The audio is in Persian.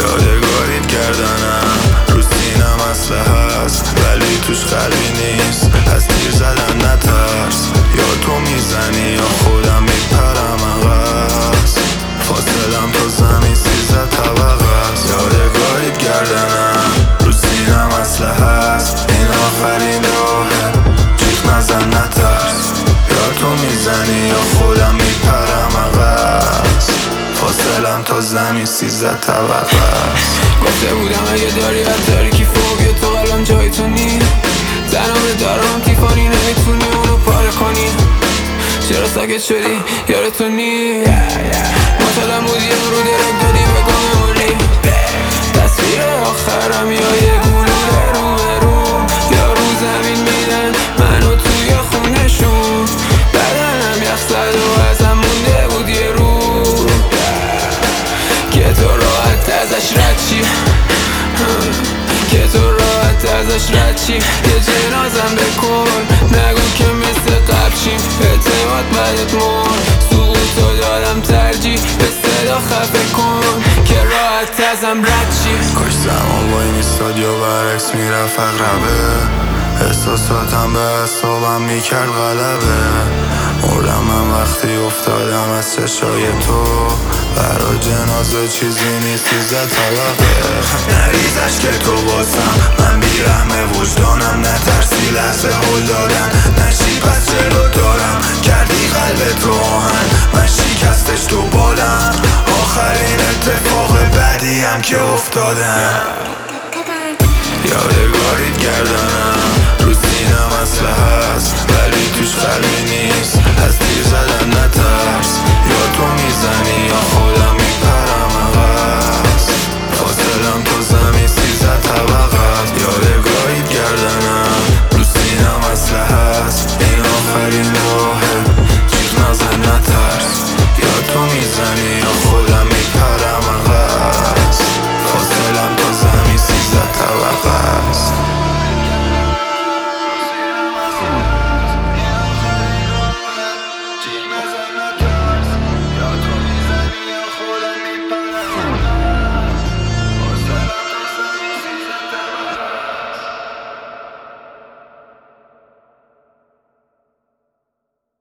یادگاریت گردنم رو سینم اسلحه هست ولی توش قلبی نیست، از تیر زدن نترس. یا تو میزنی یا خودم میپرم عقص، فاصلم تا زمین 13 طبقه است. یادگاریت گردنم رو سینم اسلحه هست، این آخرین راهه، جیغ نزن نترس. یا تو میزنی یا خودم میپرم عقص، فاصلم تا زمین 13 طبقه است. گفته بودم اگه داری از تاریکی فوق تو قلبم جای تو نی، تنها دارم تیفانی نمیتونی اونو پاره کنی. چرا ساکت شدی یار تو نی؟ معتادم بودی رو درک دادی به گممونی. تصویر آخرم یا یه گلوله رو یا رو زمین میدن منو توی خونشون. بدنم یخ زد و ازم مونده بود یه رو که تو راحت ازش رد چی، که تو راحت ازش رد چی. یه جنازم بکن نگو که مثل قبل چیم، اعتماد بدت مرد سقوطو دادم ترجیح به صدا خفه کن که راحت ازم رد چی. کاش زمان وای میستاد یا برعکس میرفت اقربه، احساساتم به اعصابم میکرد غلبه. مردم من وقتی افتادم از چشای تو، برا جنازه چیزی نیست 13 طبقه. نریزش که تو بازم من بیرحم وجدانم، نترسی لحظه هل دادن نشی پس جلو دارم. کردی قلب تو آهن من شکستش تو بالم، آخرین اتفاق بعدی هم که افتادم. یادگاریت گردنم رو سینم اسلحه هست ولی توش قلبی نیست، از تیر زدن نترس. یا تو میزنی یا خودم میپرم عقص، فاصلم تا زمین 13 طبقه است. یادگاریت گردنم رو سینم اسلحه هست، این آخرین راهه، جیغ نزن نترس. یا تو میزنی یا خودم میپرم عقص، فاصلم تا زمین 13 طبقه است. جیغ نزن